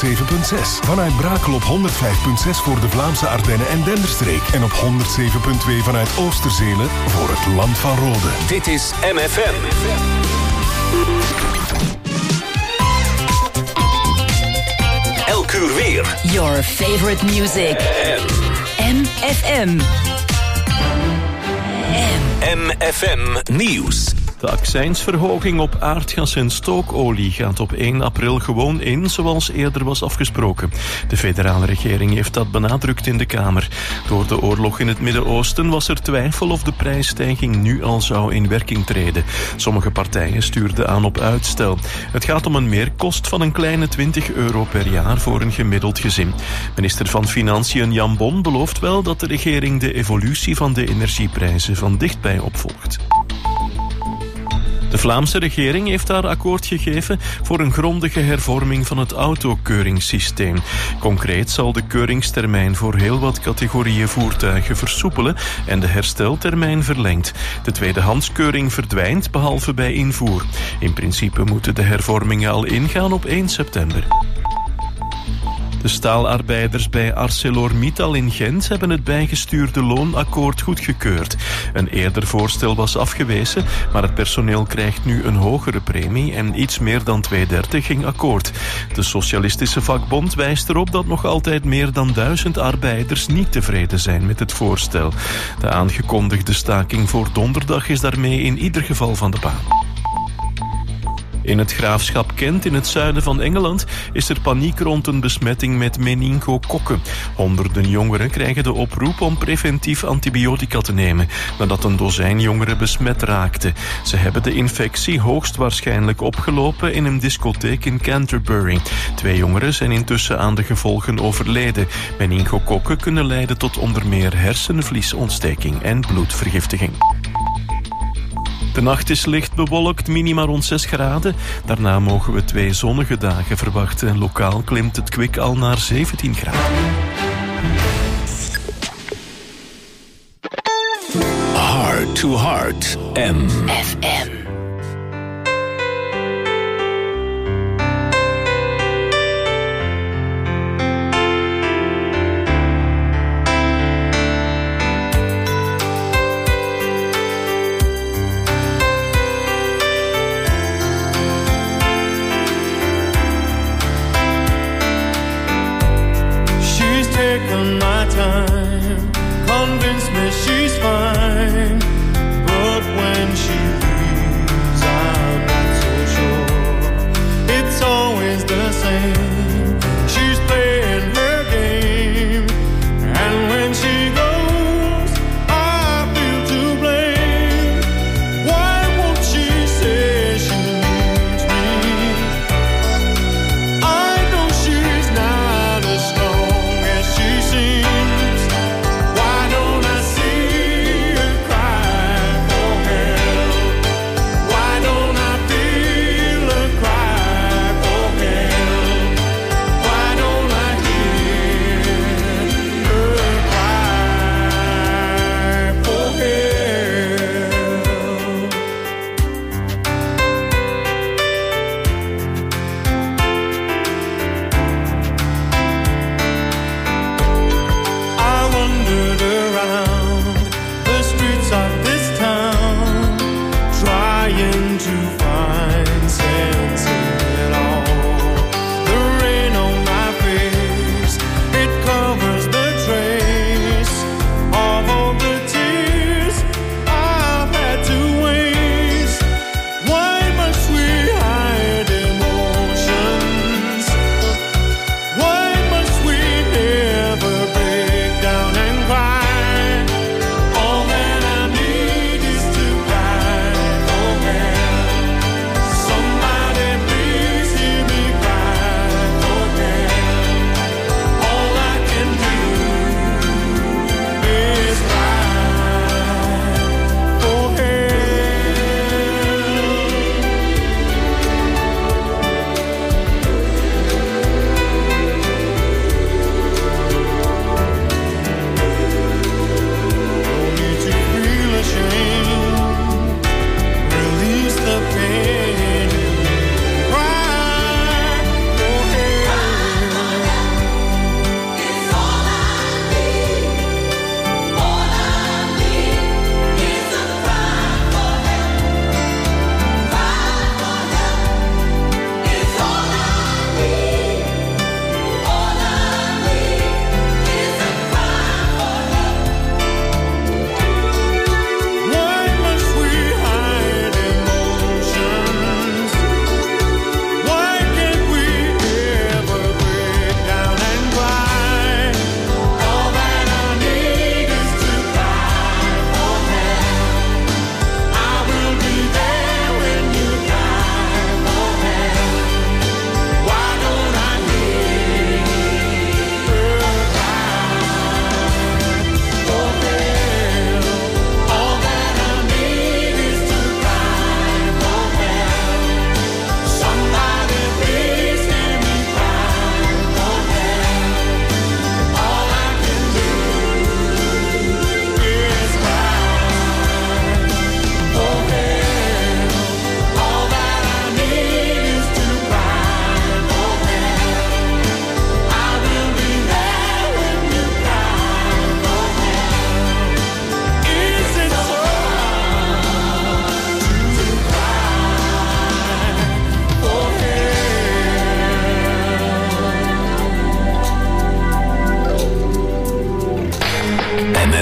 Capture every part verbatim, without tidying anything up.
zeven komma zes. Vanuit Brakel op honderd vijf komma zes voor de Vlaamse Ardennen en Denderstreek. En op honderd zeven komma twee vanuit Oosterzele voor het Land van Rode. Dit is M F M. Elk uur weer. Your favorite music. M F M. M F M Nieuws. De accijnsverhoging op aardgas en stookolie gaat op één april gewoon in, zoals eerder was afgesproken. De federale regering heeft dat benadrukt in de Kamer. Door de oorlog in het Midden-Oosten was er twijfel of de prijsstijging nu al zou in werking treden. Sommige partijen stuurden aan op uitstel. Het gaat om een meerkost van een kleine twintig euro per jaar voor een gemiddeld gezin. Minister van Financiën Jan Bon belooft wel dat de regering de evolutie van de energieprijzen van dichtbij opvolgt. De Vlaamse regering heeft haar akkoord gegeven voor een grondige hervorming van het autokeuringssysteem. Concreet zal de keuringstermijn voor heel wat categorieën voertuigen versoepelen en de hersteltermijn verlengd. De tweedehandskeuring verdwijnt, behalve bij invoer. In principe moeten de hervormingen al ingaan op één september. De staalarbeiders bij ArcelorMittal in Gent hebben het bijgestuurde loonakkoord goedgekeurd. Een eerder voorstel was afgewezen, maar het personeel krijgt nu een hogere premie en iets meer dan twee derde ging akkoord. De socialistische vakbond wijst erop dat nog altijd meer dan duizend arbeiders niet tevreden zijn met het voorstel. De aangekondigde staking voor donderdag is daarmee in ieder geval van de baan. In het graafschap Kent in het zuiden van Engeland is er paniek rond een besmetting met meningokokken. Honderden jongeren krijgen de oproep om preventief antibiotica te nemen, nadat een dozijn jongeren besmet raakten. Ze hebben de infectie hoogstwaarschijnlijk opgelopen in een discotheek in Canterbury. Twee jongeren zijn intussen aan de gevolgen overleden. Meningokokken kunnen leiden tot onder meer hersenvliesontsteking en bloedvergiftiging. De nacht is licht bewolkt, minima rond zes graden. Daarna mogen we twee zonnige dagen verwachten. Lokaal klimt het kwik al naar zeventien graden. Heart to Heart. M F M. Convince me she's fine, but when she leaves, I'm not so sure. It's always the same. She's playing her game, and when she goes, I feel to blame. Why won't she say she needs me? I know she's not as strong as she seems. Why don't I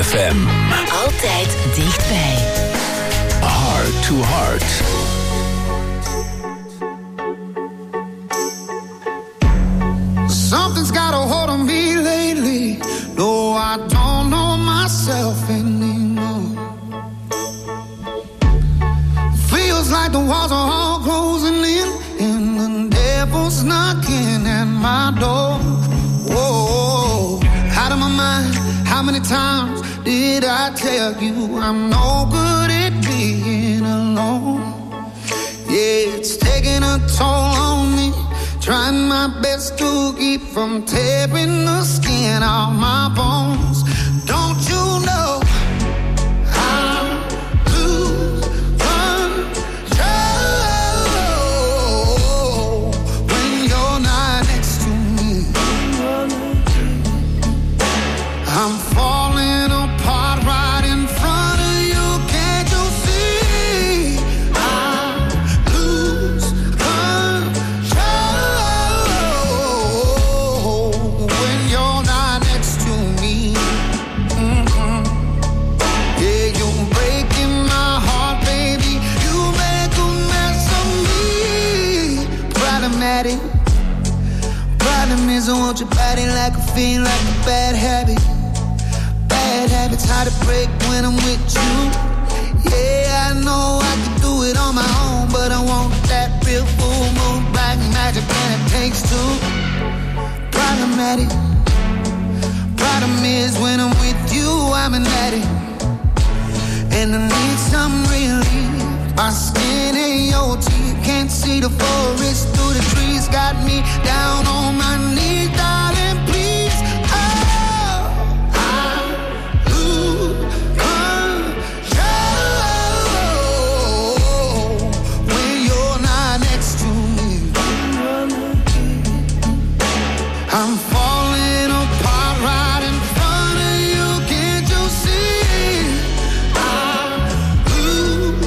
F M. Altijd dichtbij. Heart to Heart. Something's got a hold on me lately. No, I don't know myself anymore. Feels like the walls are all closing in, and the devil's knocking at my door. Whoa, out of my mind. How many times did I tell you I'm no good at being alone? Yeah, it's taking a toll on me. Trying my best to keep from tearing the skin off my bones. Don't you know I lose control when you're not next to me? I'm falling apart right in front of you. Can't you see? I lose control when you're not next to me. Mm-hmm. Yeah, you're breaking my heart, baby. You make a mess of me. Problematic. Problem is I want your body like a fiend, like a bad habit. Bad habits hard to break when I'm with you. Yeah, I know I can do it on my own, but I want that real full moon, black magic, and it takes two. Problematic. Problem is when I'm with you, I'm an addict, and I need some relief. My skin ain't your teeth, can't see the forest through the trees. Got me down on my knees, darling, please. Oh, I lose control when you're not next to me. I'm falling apart right in front of you. Can't you see? I lose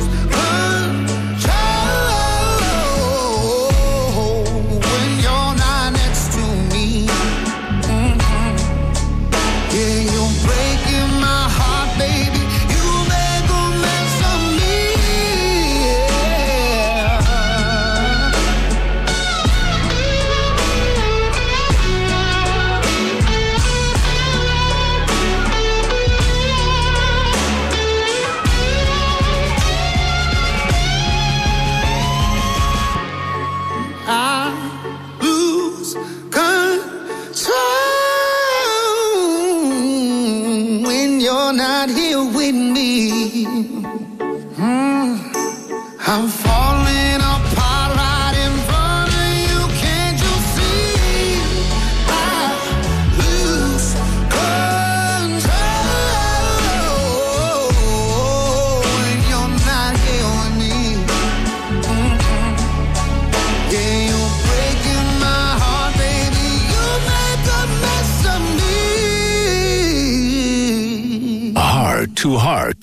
control when you're not next to me. Mm-hmm. Yeah, you're breaking my heart, baby. You make a mess of me. Yeah. I lose control when you're not here with me. Mm. I'm falling apart right in front of you. Can't you see? I lose control when you're not here with me. Mm-hmm. Yeah, you're breaking my heart, baby. You make a mess of me. Heart to Heart.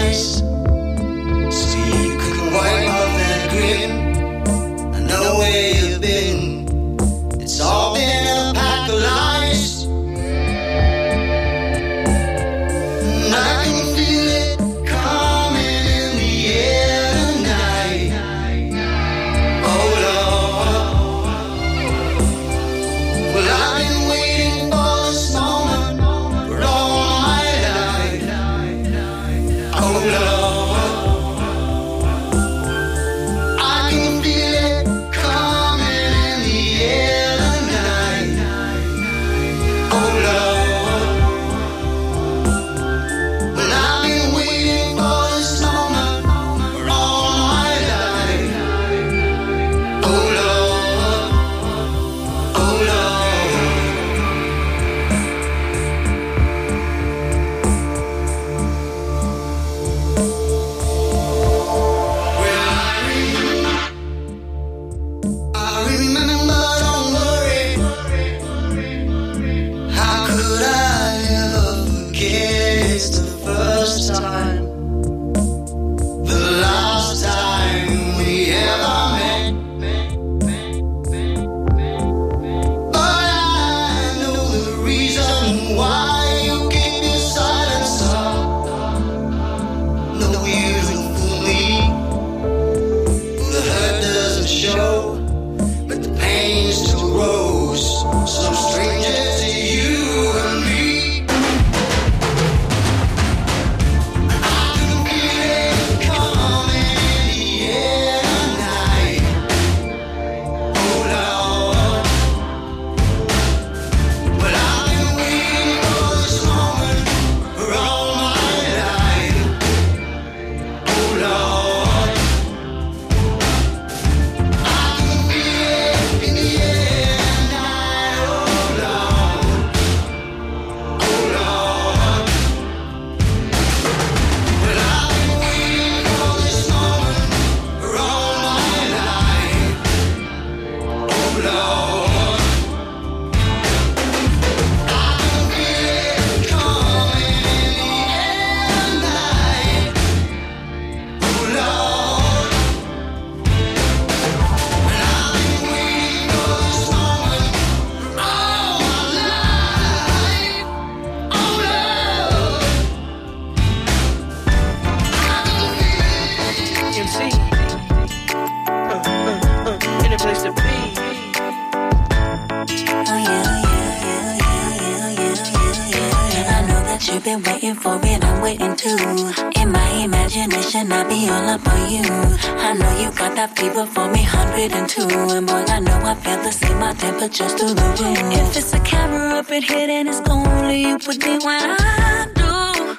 eyes so you could wipe off that grin. I know where you've been. It's all been a pack of lies. And I can feel it coming in the air tonight. Oh Lord. Well, I've been waiting for this moment for all my life. Oh Lord. I can feel it coming in the air tonight. Oh Lord. Well, I've been waiting for this moment for all my life. Oh Lord. Oh Lord. Well, I remember, I remember, don't worry. How could I ever forget? It's the first time, the last time we ever met. But I know the reason why you keep your silence up. No, you don't fool me. The hurt doesn't show, but the pain still grows. So stranger to you and me. I can feel it coming in the air tonight. Oh Lord. Well, I've been waiting for this moment for all my life. Oh Lord. I can feel it in the air tonight. Oh Lord. Oh Lord. Well, I've been waiting for this moment for all my life. Oh Lord. I can feel it coming in the air tonight. Oh Lord. Well, I've been waiting for this moment for all my life. Oh Lord. M C. Uh, uh, uh, in a place to be. And I know that you've been waiting for it, I'm waiting too. In my imagination, I'll be all up on you. I know you got that fever for me, one hundred two. And boy, I know I feel the same, my temperature's through the roof. If it's a camera up in here, then it's only you put me when I do,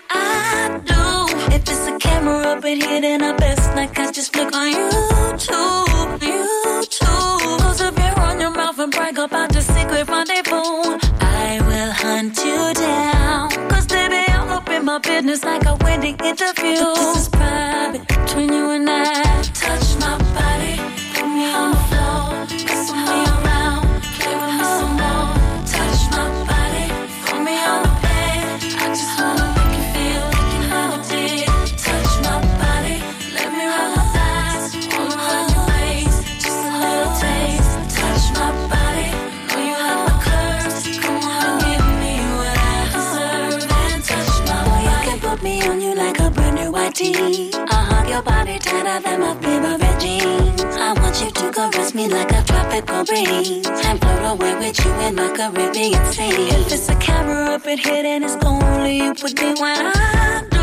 I do. If it's a camera up in here, then I best not catch just flick on YouTube, YouTube. Close up your on your mouth and brag about the secret rendezvous. I will hunt you down. Cause baby, I'm up in my business like a wedding interview. But this is private between you and I. Touch my body, put me on the floor, wrestle me around, play with me some more. Touch my body, put me on the bed. I just wanna make you feel like you never did. Touch my body, let me rub my thighs, all around your waist, just a little taste. Touch my body, know you have my curves. Come on, give me what I deserve and touch my body. You can put me on you like a brand new white tee. I hug your body tighter than my favorite jeans. I want you to caress me like a tropical breeze and float away with you in my Caribbean sea. If it's a camera up in here, then it's only you put me when I do,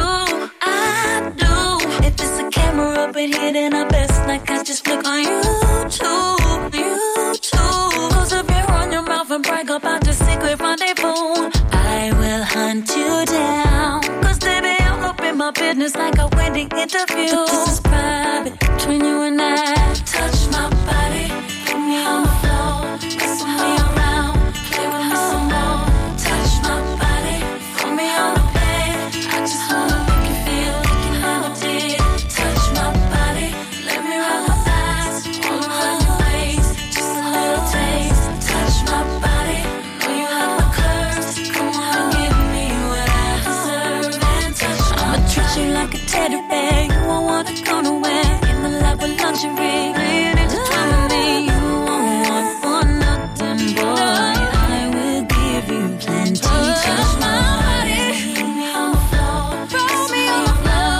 I do. If it's a camera up in here, then I best not catch just flick on YouTube, YouTube. Close up your on your mouth and brag about the secret rendezvous. I will hunt you down. Cause baby, I'm up in my business like a wedding interview. But this is private between you and I. Touch my body, put me on the floor, wrestle me around, play with me some more. Touch my body, put me on the bed. I just wanna make you feel like you never did. Touch my body, let me rub my thighs, all around your waist, just a little taste. Touch my body, know you have my curves. Come on, give me what I deserve and touch my body. I'ma treat you like a teddy bear. You won't want to go nowhere in the lap of luxury. Laying intertwined with me, you won't want for nothing, boy. I will give you plenty. Touch my body, put me on the floor, throw me on the floor.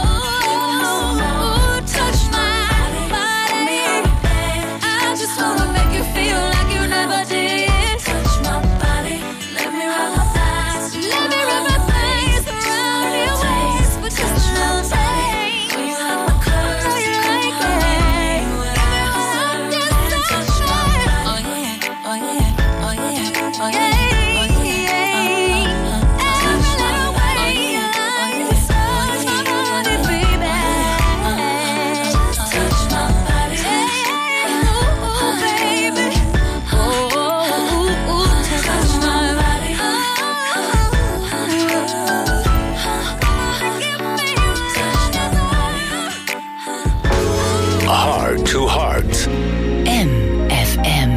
Touch my body, I just wanna make you feel like you never did. Touch my body, let me rub my thighs, let me rub my thighs around your waist for just a little taste. Will you have my curves? I know you like it. Give me all this sunshine. Oh yeah, oh yeah, oh yeah, oh yeah. Heart to Heart. M F M.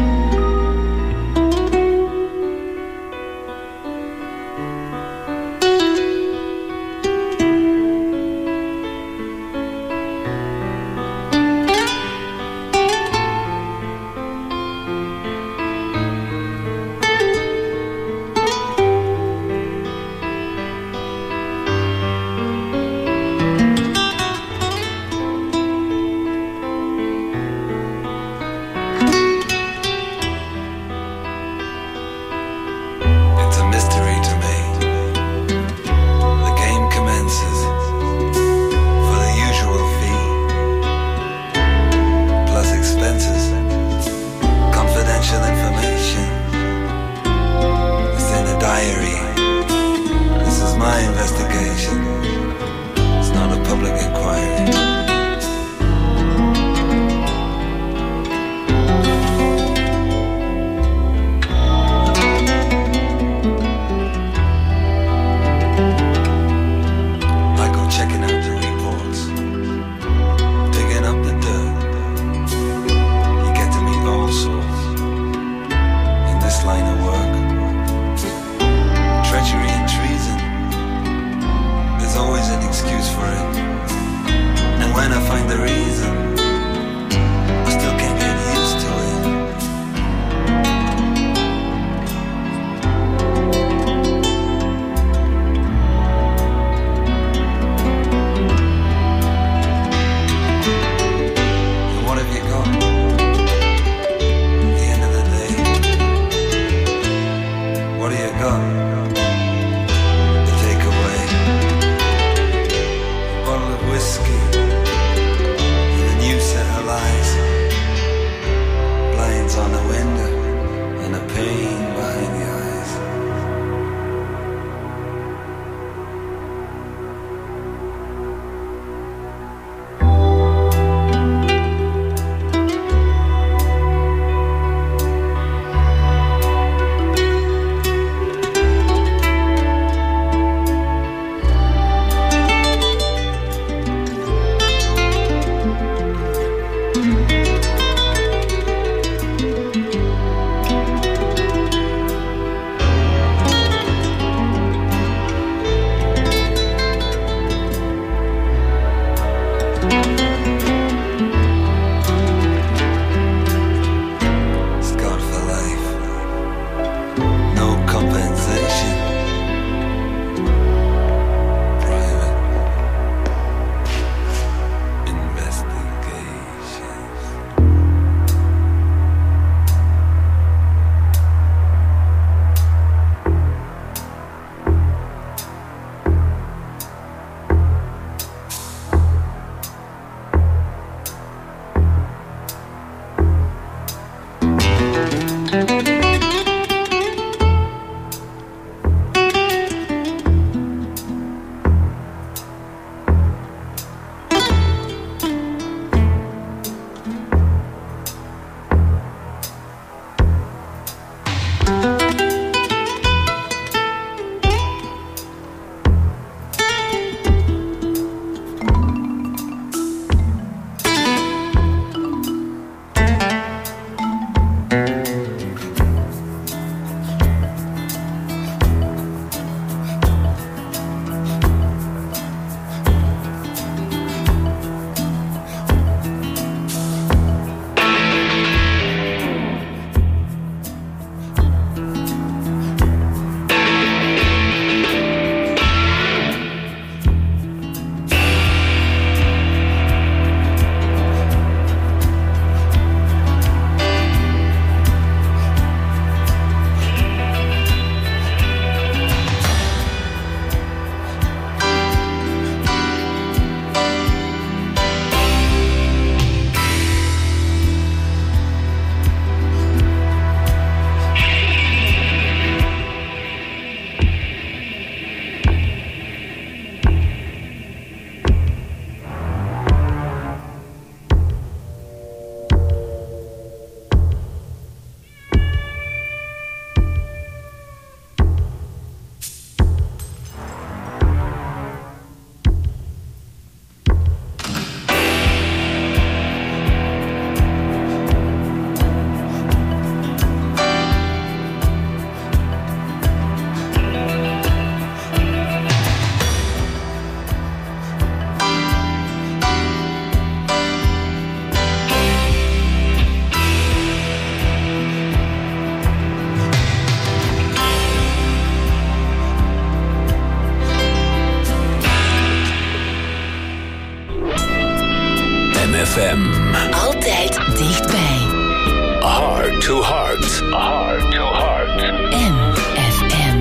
It's a mystery to me. The game commences for the usual fee, plus expenses, confidential information. It's in a diary. This is my investigation. It's not a public inquiry. I go checking out the reports, digging up the dirt. You get to meet all sorts in this line of work. Treachery and treason, there's always an excuse for it. And when I find the reason, I still can't get used to it. And what have you got? At the end of the day, what do you got? The takeaway, a bottle of whiskey, and a new set of lies, blinds on the window, and a pain behind the eyes. F M. Altijd dichtbij. Heart to heart. Heart to heart. M F M.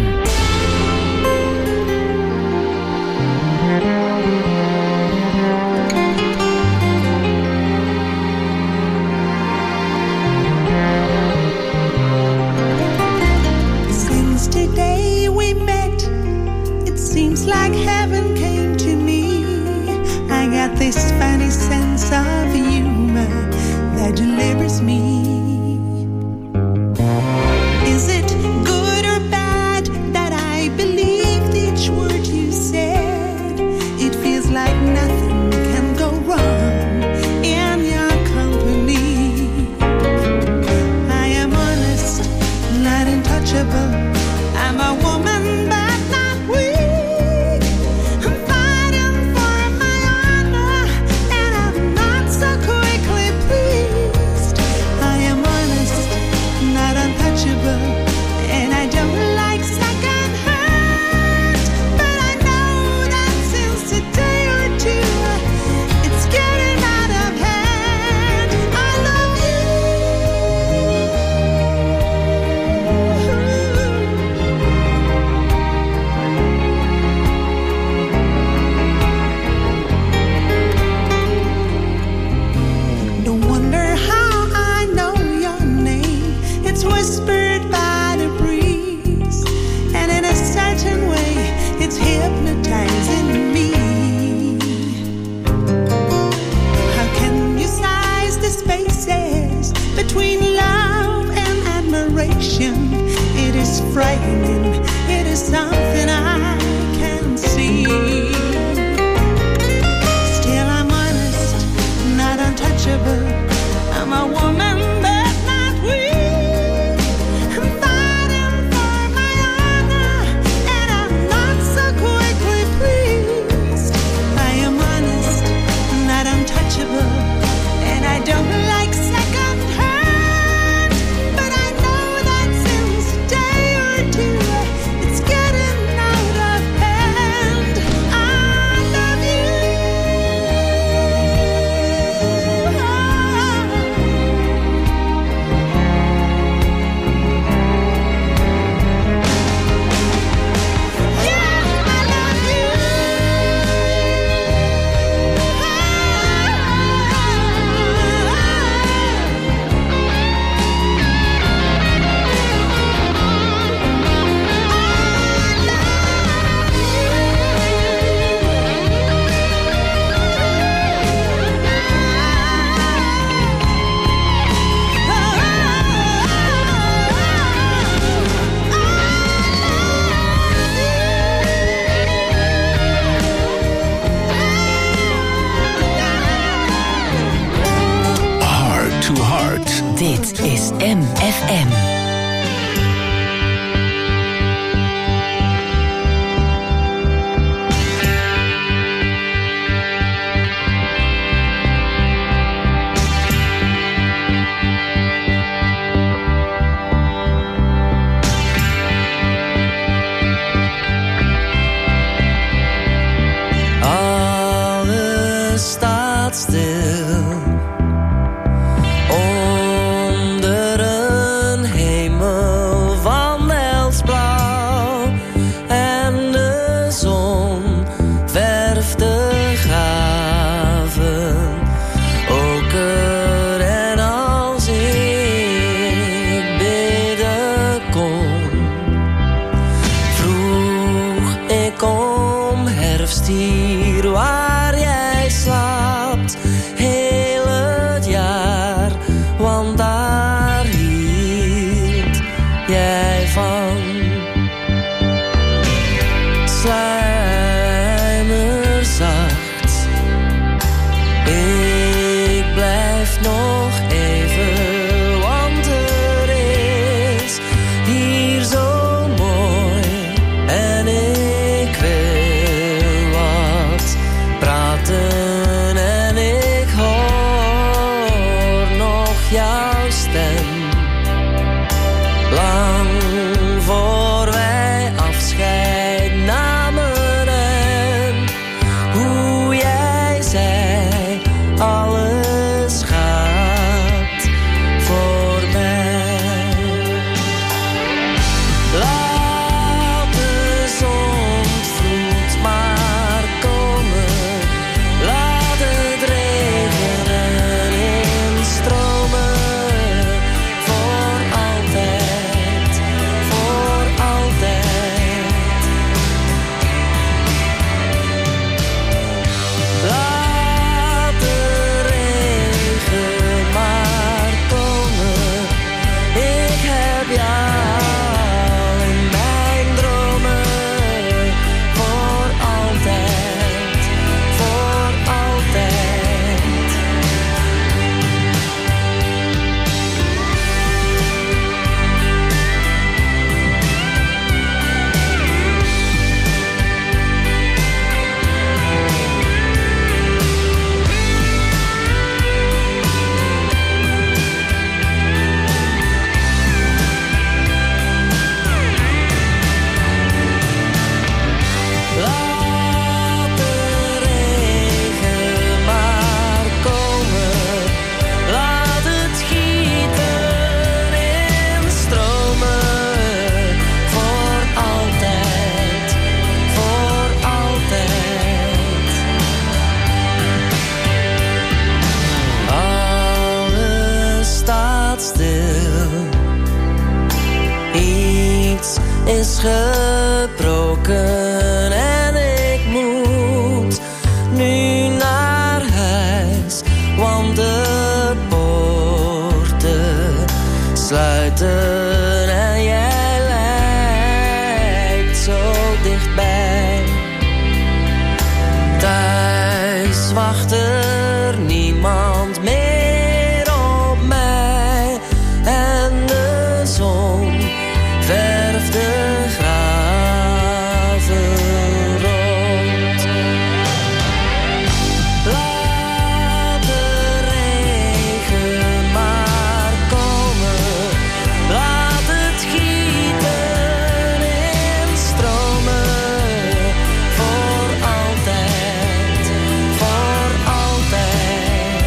Since today we met, it seems like heaven came to me. I got this funny sense of humor that delivers me. Is it good or bad that I believed each word you said? It feels like nothing can go wrong in your company. I am honest, not untouchable. I'm a woman, but not weak. I'm fighting for my honor, and I'm not so quickly pleased. I am honest, not untouchable, and I don't like second hurt. But I know that since a day or two, it's getting out of hand. I love you. Don't wonder how I know your name. It's whispered by the breeze, and in a certain way, it's hypnotizing me. How can you size the spaces between love and admiration? It is frightening. It is something I can see. Still, I'm honest, not untouchable. I'm a woman, but not weak. I'm fighting for my honor, and I'm not so quickly pleased. I am honest, not untouchable, and I don't like second hurt. But I know that since a day or two, it's getting out of hand. I love you. Yeah, I love you. Heart to heart. Dit is M F M. Alles staat stil onder een hemel van helsblauw, en de zon verft de gaven oker. En als ik bidden kon, vroeg ik om herfst hier waar jij slaapt, heel het jaar, want daar hield jij van. Sluimerzacht, ik blijf nog even, want er is hier zo mooi en ik wil wat praten en ik hoor nog jouw stem. Lang voor wij afscheid namen en hoe jij zei alle is gebroken en ik moet nu naar huis, want de poorten sluiten en jij lijkt zo dichtbij. Thuis wacht er niemand meer op mij en de zon verft de graven rond. Laat de regen maar komen, laat het gieten in stromen, voor altijd, voor altijd.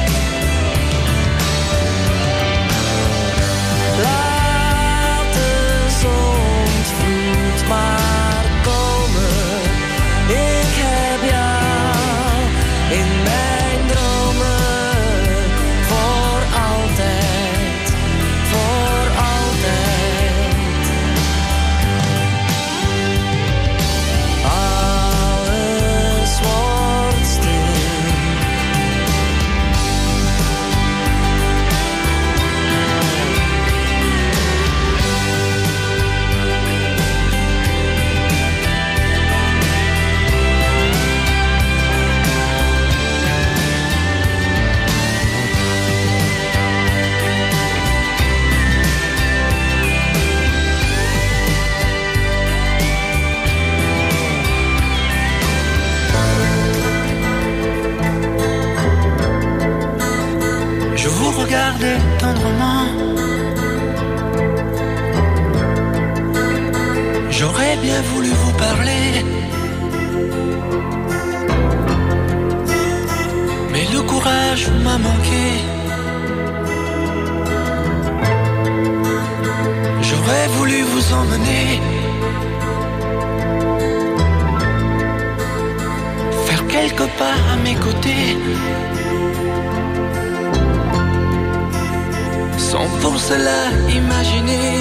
Laat de zondvloed maar komen, ik heb jou in mijn dromen, voor altijd, voor altijd. Alles wordt stil. Je vous regardais tendrement. J'aurais bien voulu vous parler, mais le courage m'a manqué. J'aurais voulu vous emmener, faire quelques pas à mes côtés, sans pour cela imaginer,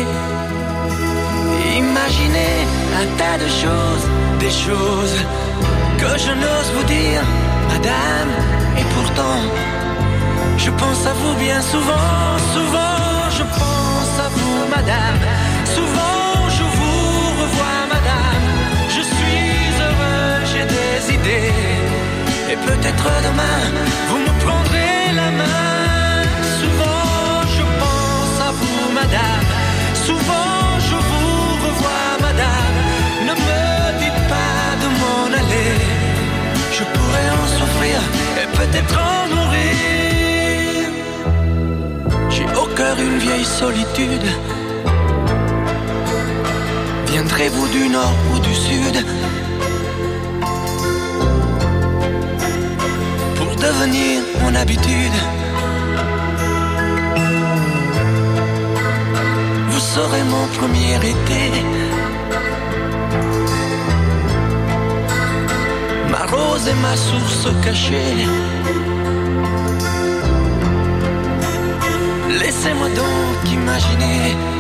imaginer un tas de choses, des choses que je n'ose vous dire, madame. Et pourtant, je pense à vous bien souvent, souvent je pense à vous, madame. Souvent je vous revois, madame. Je suis heureux, j'ai des idées, et peut-être demain vous me prendrez la main. Madame, souvent je vous revois, madame. Ne me dites pas de m'en aller, je pourrais en souffrir et peut-être en mourir. J'ai au cœur une vieille solitude. Viendrez-vous du nord ou du sud pour devenir mon habitude? Vous serez mon premier été, ma rose et ma source cachée. Laissez-moi donc imaginer,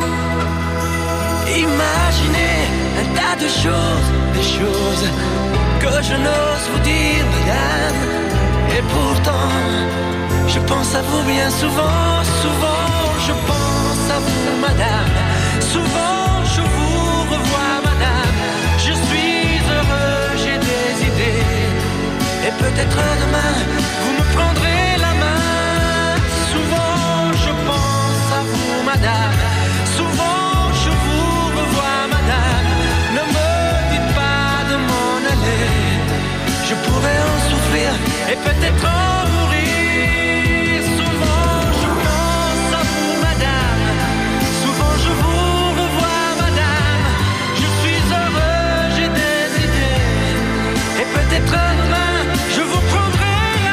imaginer un tas de choses, des choses que je n'ose vous dire, madame. Et pourtant, je pense à vous bien souvent, souvent je pense à vous, madame. Souvent je vous revois, madame. Je suis heureux, j'ai des idées, et peut-être demain vous me prendrez la main. Souvent je pense à vous, madame. Souvent je vous revois, madame. Ne me dites pas de m'en aller, je pourrais en souffrir et peut-être en mourir. Souvent je pense à vous, madame. Souvent je vous revois, madame. Je suis heureux, j'ai des idées, et peut-être demain je vous prendrai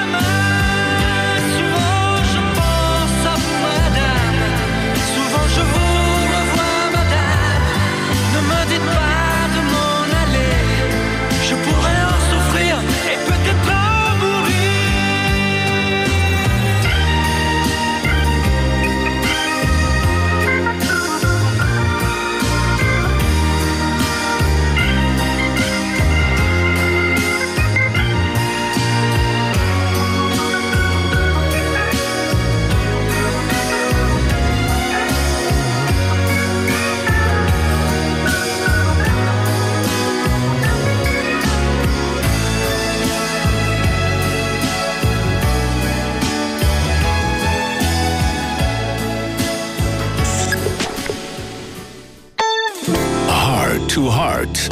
to Heart.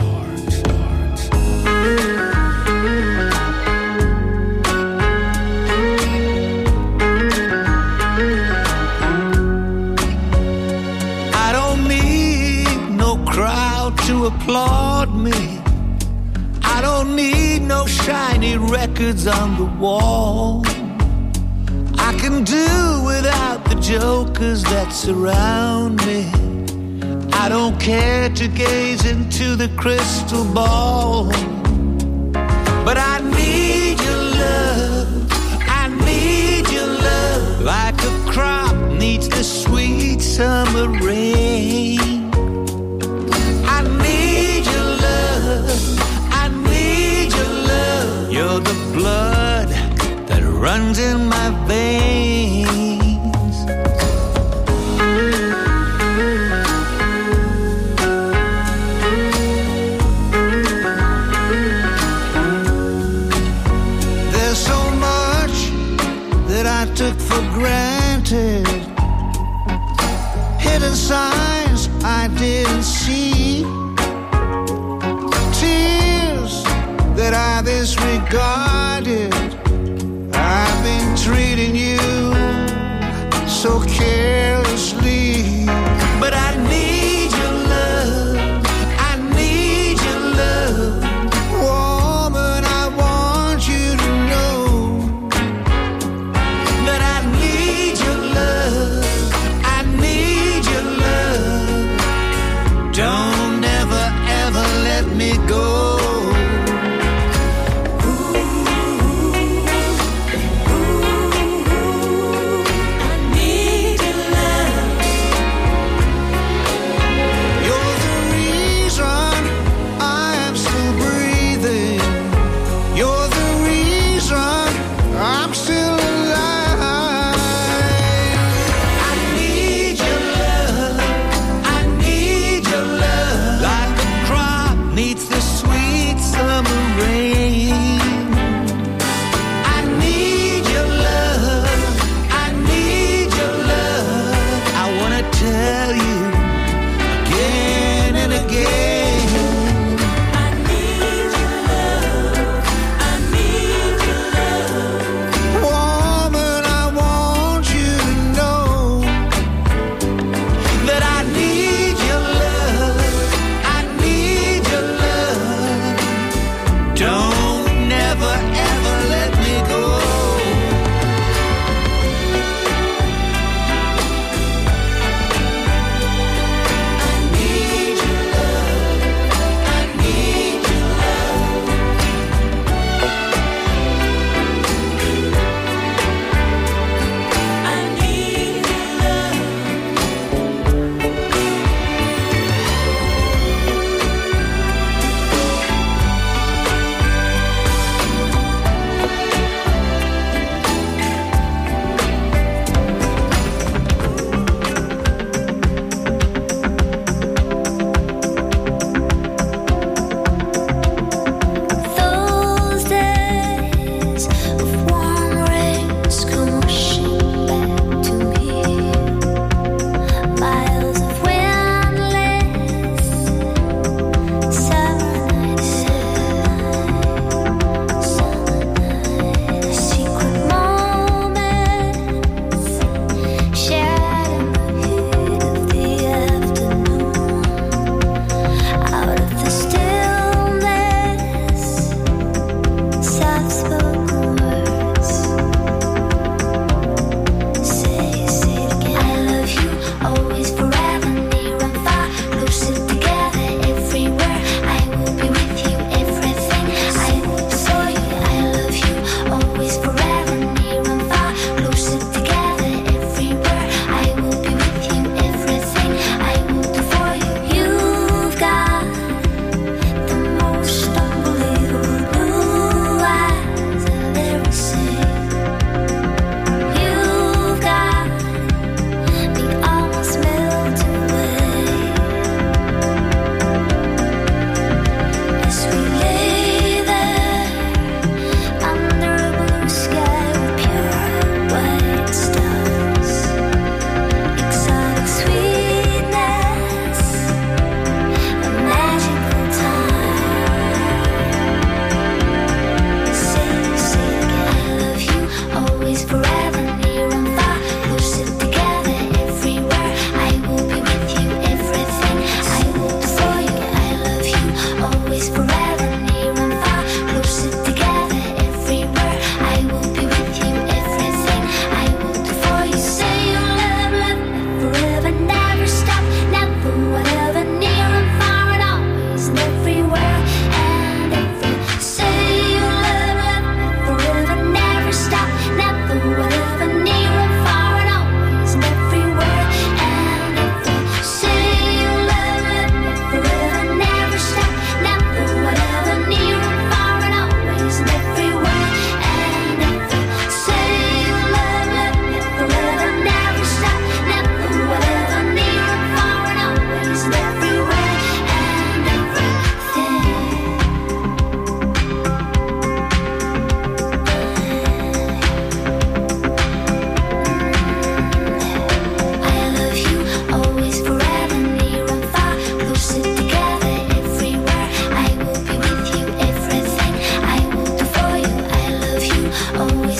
I don't need no crowd to applaud me. I don't need no shiny records on the wall. I can do without the jokers that surround me. I don't care to gaze into the crystal ball. But I need your love, I need your love, like a crop needs the sweet summer rain. I need your love, I need your love. You're the blood that runs in my veins. There's so much that I took for granted, hidden signs I didn't see, tears that I disregarded. I've been treating you so carelessly, but I need your love, I need your love. Woman, I want you to know that I need your love, I need your love. Don't ever, ever let me go. Ooh.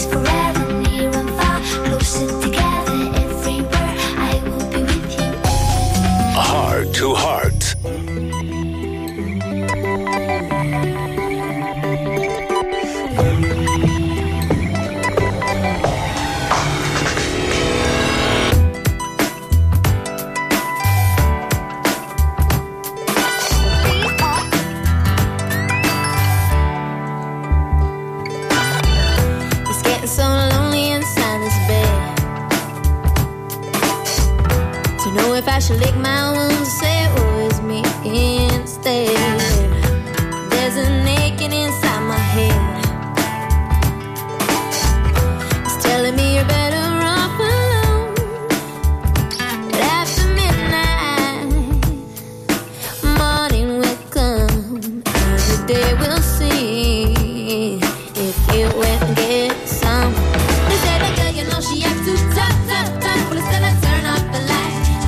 is forever, near and far, closer together everywhere. I will be with you. Heart to Heart. If I should lick my wounds, say it was me instead. There's an aching inside my head. It's telling me you're better off alone. But after midnight, morning will come, and the day will see if you went and get some. They say that girl, you know she acts too tough, tough, tough, but instead I turn off the light.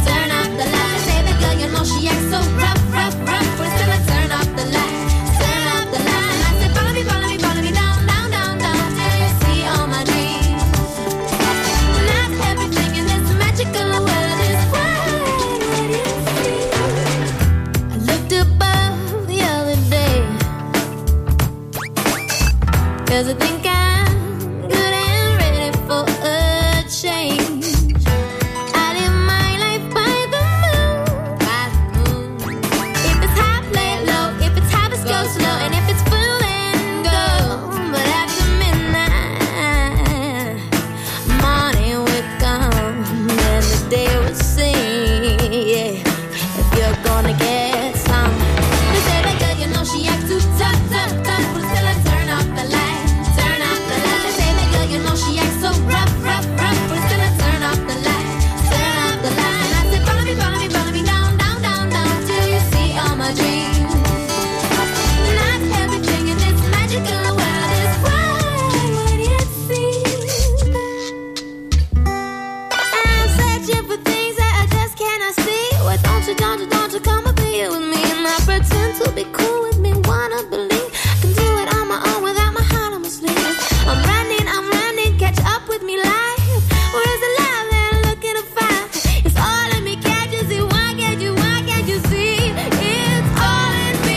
She acts so rough, rough, rough, but still I turn off the light, turn off the light. I said, follow me, follow me, follow me down, down, down, down, till you see all my dreams. Not everything in this magical world is quite what it seems. I looked above the other day, 'cause I think I'm good and ready for a change. Slow, and if it's full, then go. But after midnight, morning will come, and the day will sing. Yeah, if you're gonna get some. They say that girl, you know she acts too tough, tough, tough, but still I turn off the light, turn off the light. They say that girl, you know she acts so rough, rough, rough, but still I turn off the light, turn off the light. I said, follow me, follow me, follow me down, down, down, down, till you see all my dreams. Don't you, don't you come up here with me and not pretend to be cool with me. Wanna believe I can do it on my own without my heart on my sleeve. I'm running, I'm running, catch up with me live. Where is the love that I'm looking to find? It's all in me, can't you see? Why can't you, why can't you see? It's all in me,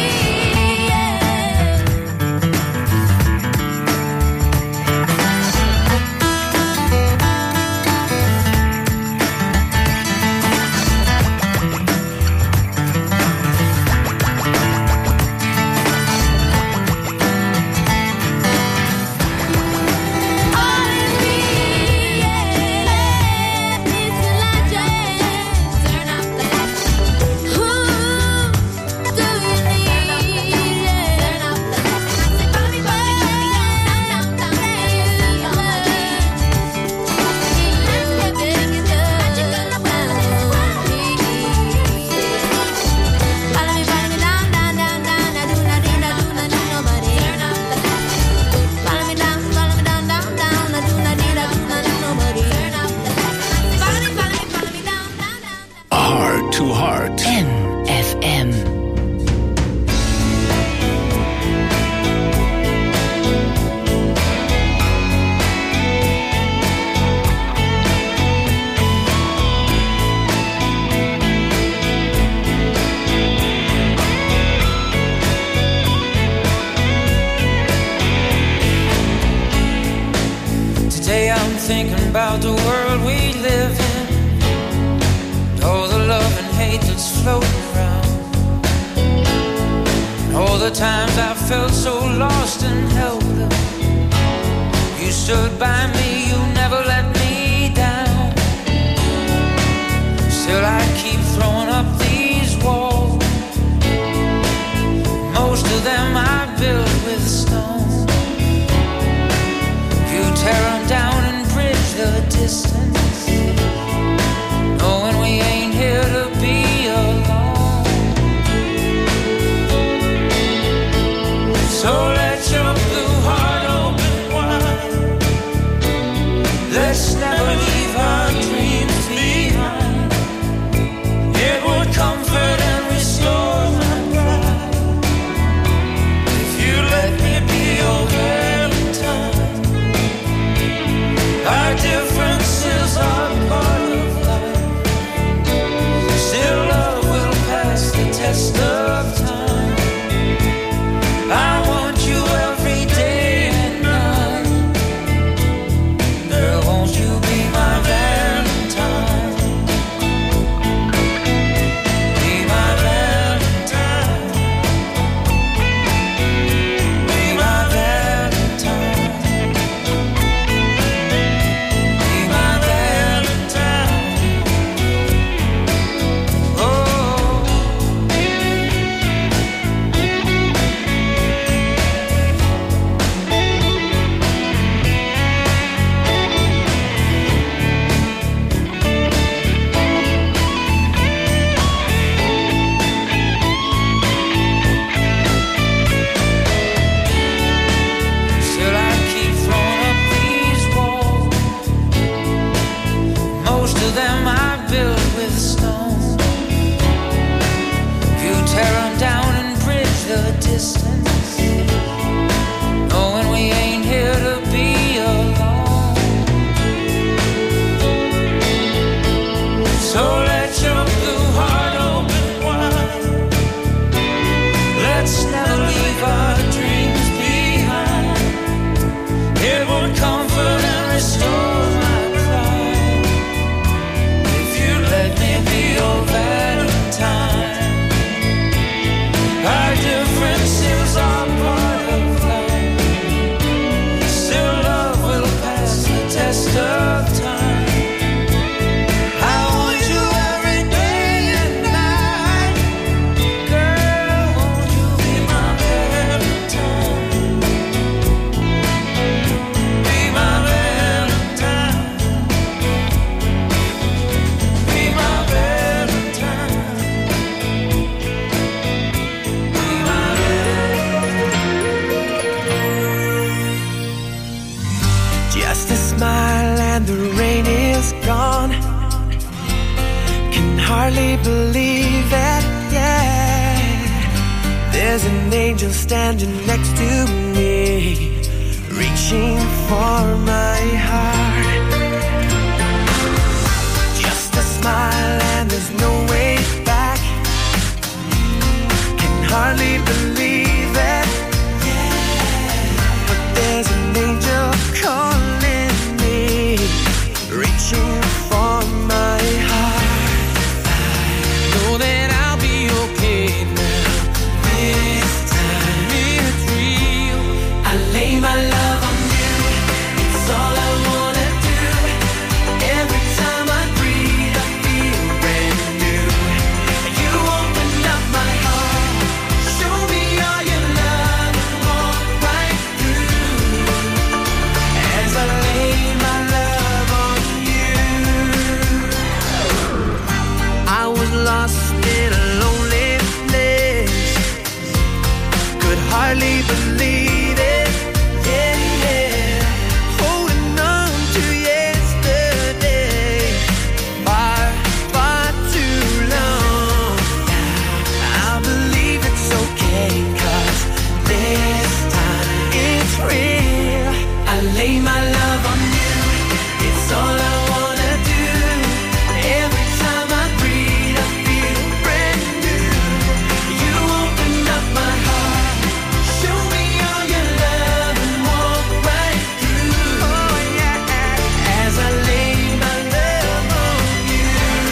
about the world we live in, all the love and hate that's floating around, all the times I felt so lost and helpless. You stood by me, you never let me down. Still I keep throwing up these walls, most of them I built with stone. You tear them down and bridge the distance, knowing we ain't here to be alone. So let your blue heart open wide, let's smile and the rain is gone. Can hardly believe it, yeah. There's an angel standing next to me, reaching for my heart. Just a smile and there's no way back. Can hardly believe it, yeah. But there's an angel calling me, reaching for my heart. I know that I'll be okay now. This time it's real. I lay my love on you. It's all I wanna do. Every time I breathe, I feel brand new. You open up my heart, show me all your love, and walk right through. As I lay my love on you. I was lost in a lonely place, could hardly believe it, yeah, yeah. Holding on to yesterday, far, far too long. I believe it's okay, 'cause this time it's real. I lay my love on you, it's all I wanna do. Every time I breathe, I feel brand new. You open up my heart, show me all your love, and walk right through. Oh yeah, as I lay my love on you.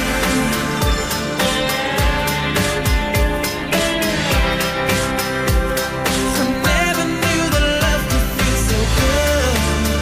I never knew that love could feel so good.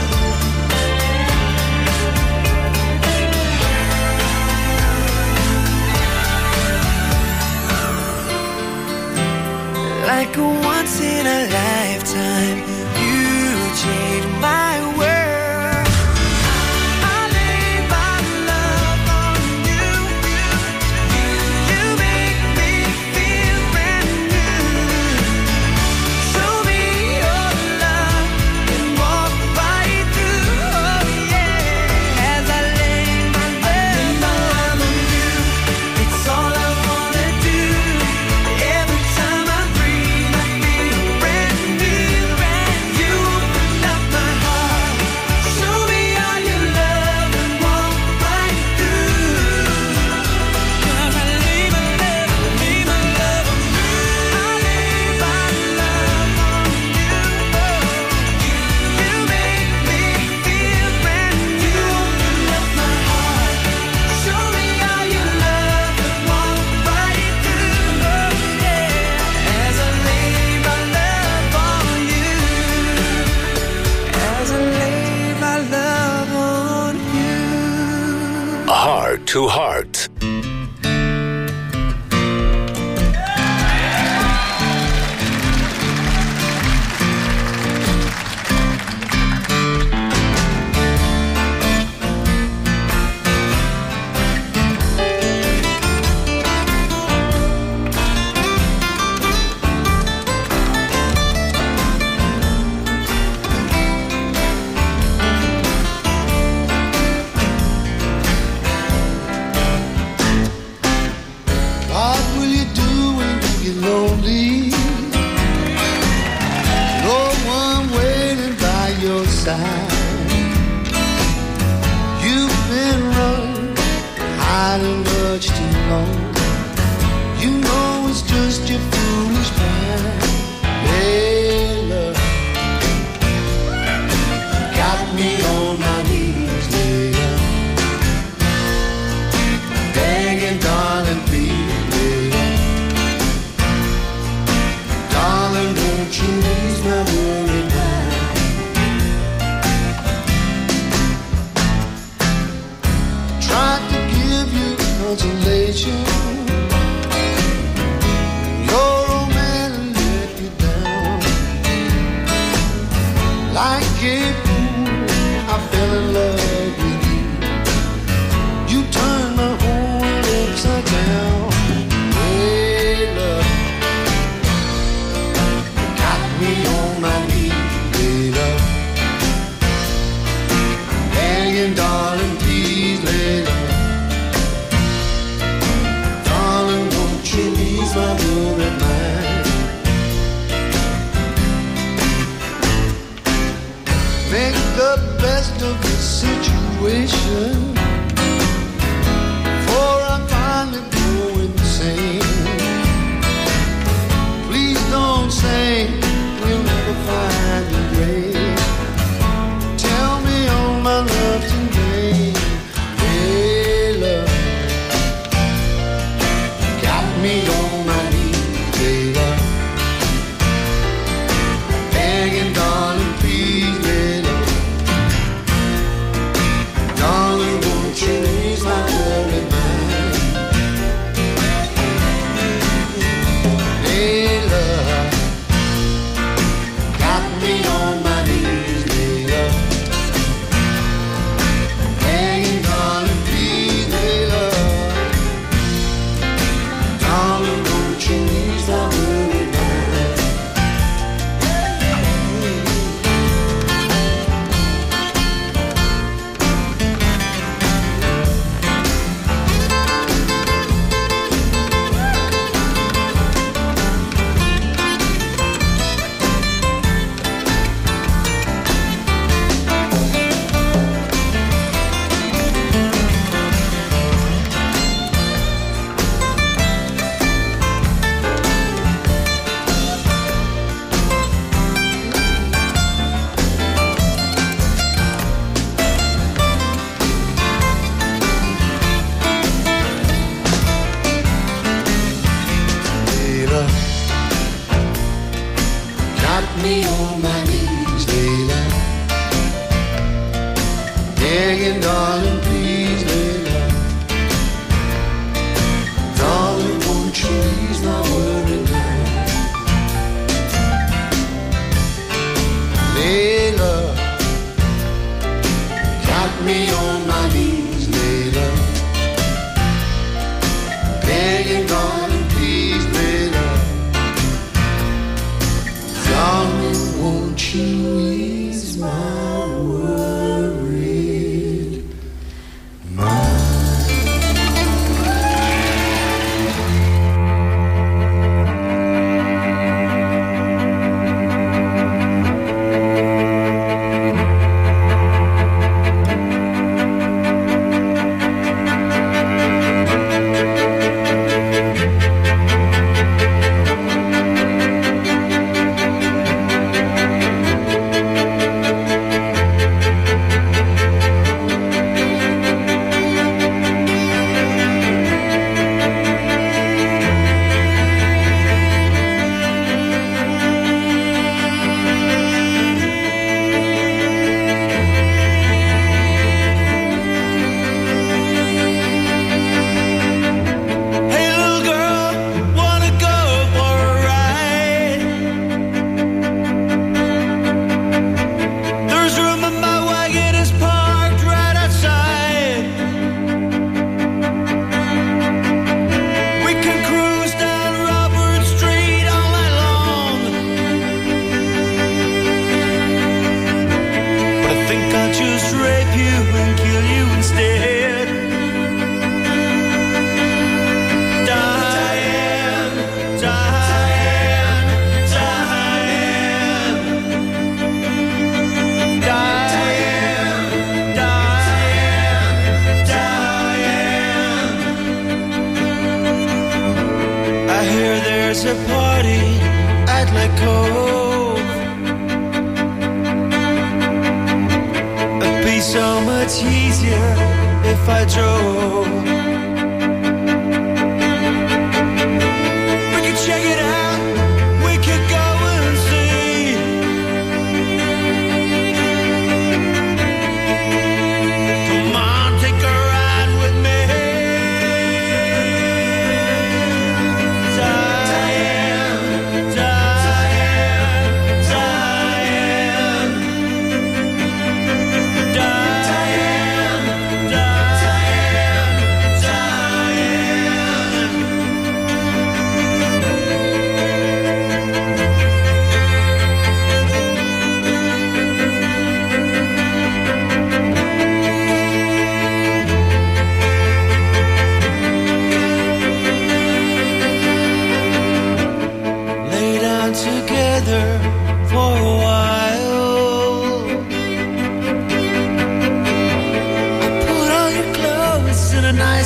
Like a once in a lifetime, you changed my world. I lay my love on you. You make me feel brand new. Show me your love and walk right through. Oh yeah, as I lay my love on you. It's all I wanna do. Every time I breathe, I feel brand new. You open up my heart, show me all your love, and walk right through. 'Cause I lay my love, lay my love on you. I lay my love on you. You make me feel brand new. You open up my heart, show me all your love, and walk right through. Oh yeah, as I lay my love on you. As I lay my love on you. Heart to Heart. What will you do when you get lonely? No one waiting by your side. You've been running, hiding much too long. You know it's just your foolish pride. Hey, love, got me on my knees, lady. Begging, darling, please, lady. Darling, won't you ease my worried mind? Tried to give you consolation. Your old man let you down. Like a fool, I fell in love with you. You turned my whole world upside down. Hey, love, got me on my knees, hey, love. begging, darling, please lay low. Darling, won't you ease my worried mind? Make the best of the situation, for I finally go insane. Please don't say we'll never find a grave. Tell me all my love today. Hey, love, got me on my knees, hey, love. Begging, darling, please lay low. Darling, won't you ease my worried mind? Hey, love, got me on my knees, hey, love. Begging, darling, please lay low. Darling, won't you ease my worried mind? Layla, got me on my knees, Layla. Begging, darling, please, Layla. Darling, won't you ease my worried mind? Layla, got me on my knees, Layla. Begging, darling, please, Layla. Darling, won't you ease my worried mind? Hey, little girl, wanna go for a ride? There's room in my wagon, it's parked right outside. We can cruise down Robert Street all night long. But I think I'll just rape you and kill you instead. Diane, Diane, Diane, Diane, Diane, Diane. I hear there's a party at Lake Cove. It'd be so much easier if I drove. We could check it out. We could go and see. Come on, take a ride with me. Diane, Diane, Diane, Diane, Diane, Diane.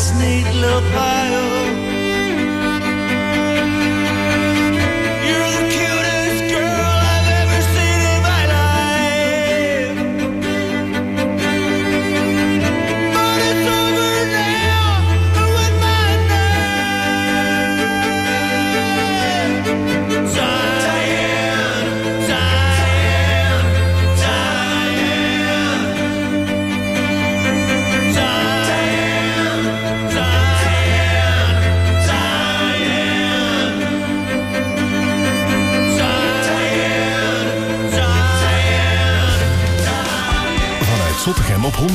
this neat little pile.